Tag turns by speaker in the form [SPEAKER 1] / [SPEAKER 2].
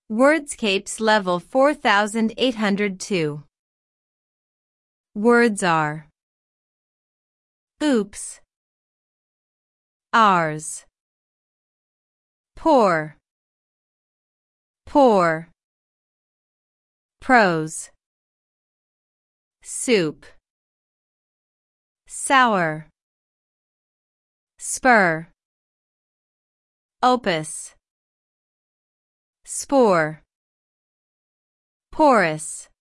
[SPEAKER 1] Wordscapes level 4802. Words are oops, ours, poor, poor, prose, soup, sour, spur, opus, spore, porous.